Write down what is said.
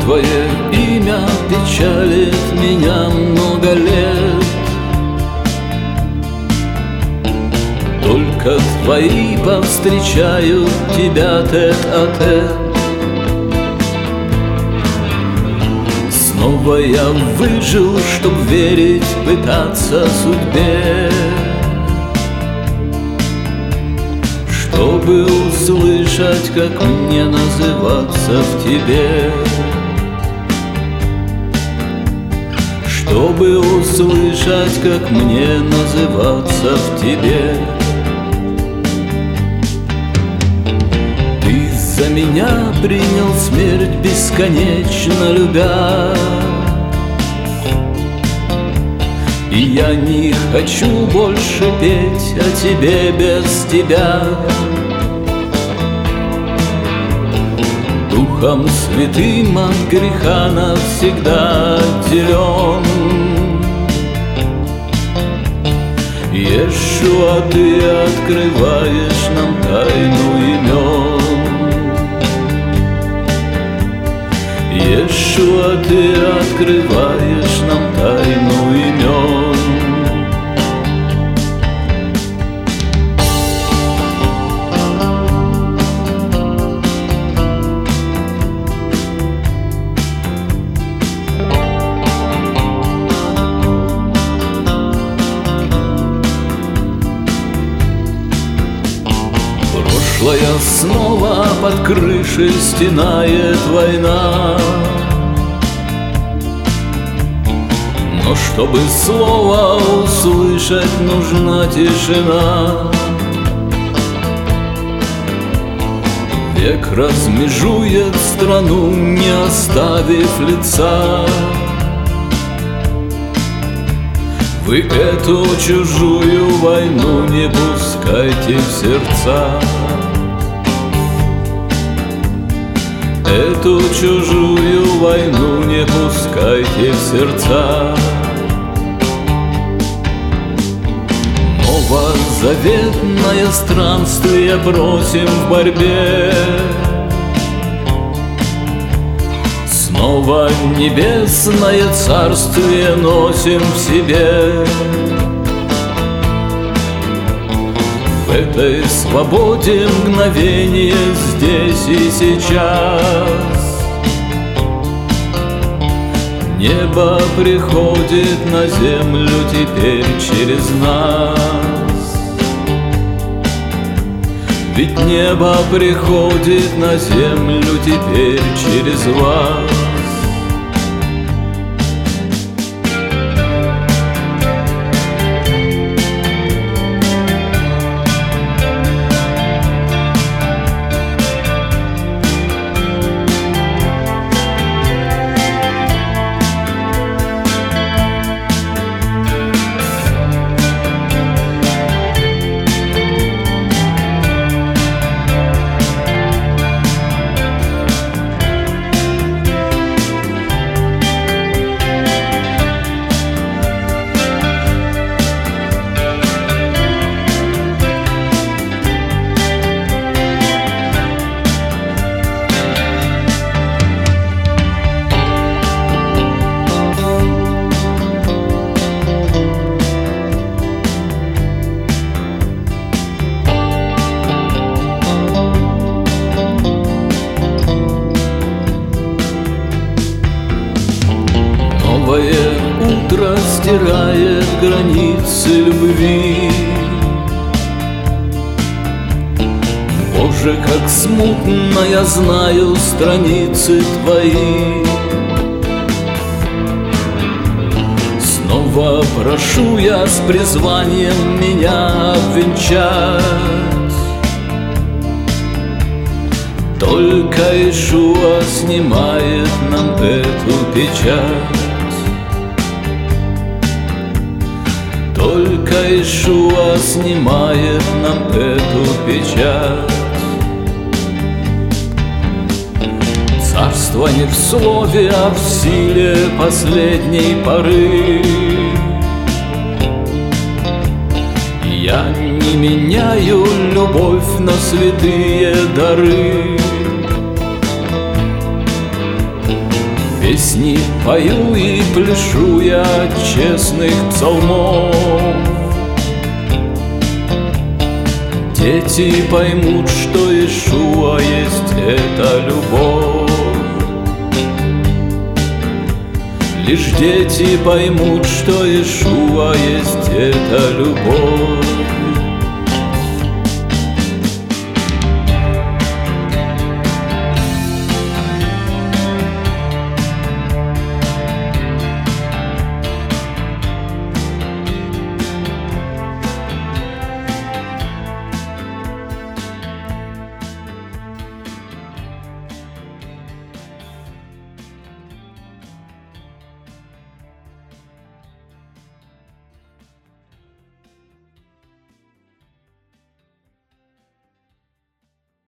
твое имя печалит меня много лет. Только твои повстречают тебя тет-а-тет. Снова я выжил, чтоб верить, пытаться судьбе, чтобы услышать, как мне называться в тебе, чтобы услышать, как мне называться в тебе. Ты за меня принял смерть, бесконечно любя, и я не хочу больше петь о тебе без тебя. Духом святым от греха навсегда отделен. Иешуа, ты открываешь нам тайну имен. Иешуа, ты открываешь нам тайну имен. Прошлое снова под крышей стенает война, но чтобы слово услышать, нужна тишина. Век размежует страну, не оставив лица. Вы эту чужую войну не пускайте в сердца. Эту чужую войну не пускайте в сердца. Новозаветное странствие бросим в борьбе. Снова небесное царствие носим в себе. В этой свободе мгновение здесь и сейчас. Небо приходит на землю теперь через нас. Ведь небо приходит на землю теперь через вас. Новое утро стирает границы любви. Боже, как смутно я знаю страницы твои. Снова прошу я с призванием меня обвенчать. Только Иешуа снимает нам эту печать. Только Иешуа снимает нам эту печать. Царство не в слове, а в силе последней поры. Я не меняю любовь на святые дары. Песни пою и пляшу я от честных псалмов. Дети поймут, что Иешуа есть эта любовь. Лишь дети поймут, что Иешуа есть эта любовь.